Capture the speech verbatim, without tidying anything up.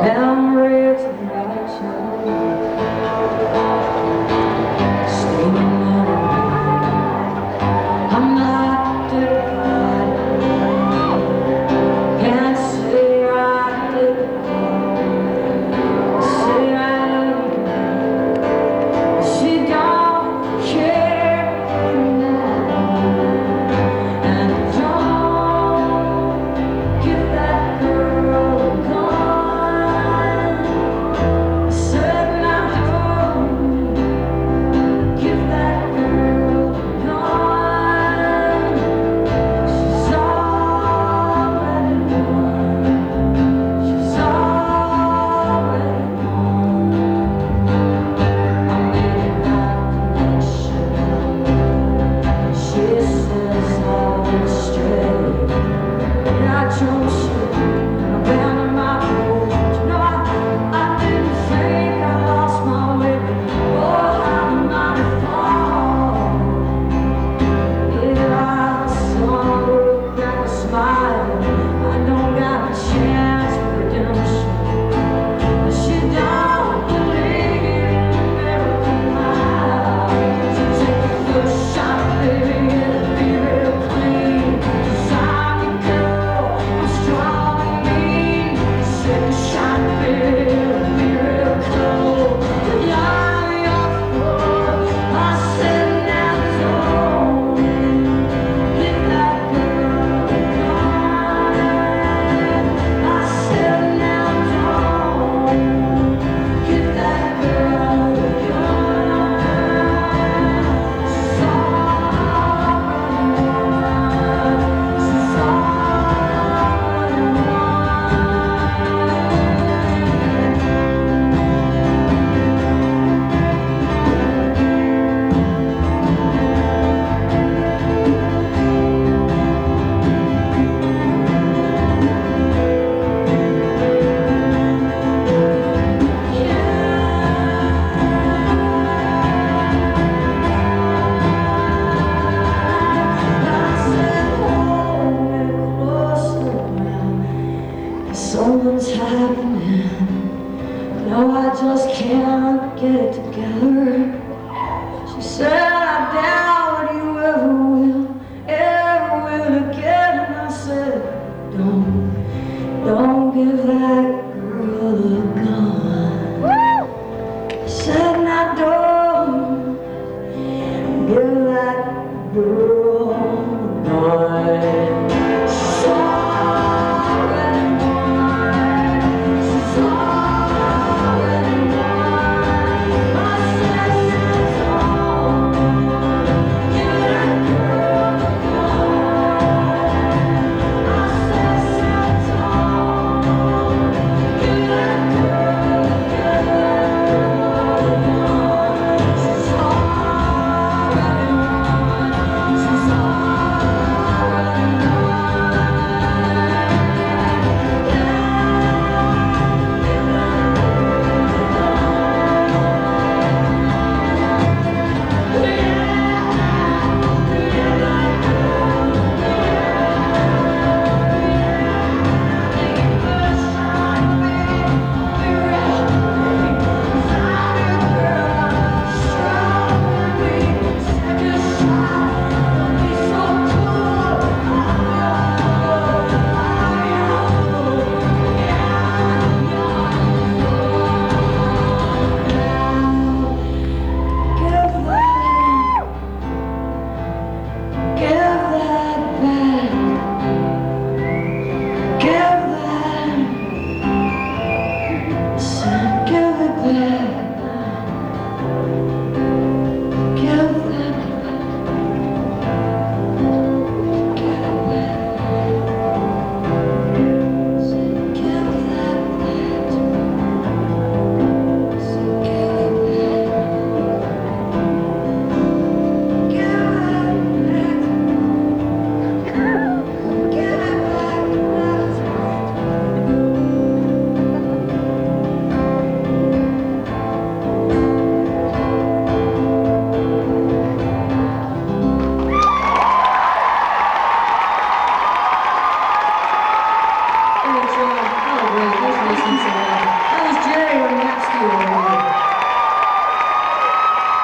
Memories of my childhood screaming out at me. I'm not terrified. Can't say I did it. Say I love you. She don't care now. And don't give that girl a gun. Said now don't give that girl a gun. She's already won. She's already won. I made that connection. She says I went straight. I chose you. I abandoned my hope. You know I, I didn't think I lost my way, but oh how the mighty fall. Yeah, I saw her crack a smile. I don't got a chance for redemption. But she don't believe in American life. She take the first shot, baby, it'll be real clean. 'Cause I'm a girl, I'm strong and mean. Second shot, baby, it'll be real cold. But you're your fool. I said now don't give that girl a gun. I said now don't give that girl a gun. She's already won. She's already Someone's happening. No, I just can't get it together. She said I doubt you ever will, ever will again. And I said, don't, don't give that girl a gun.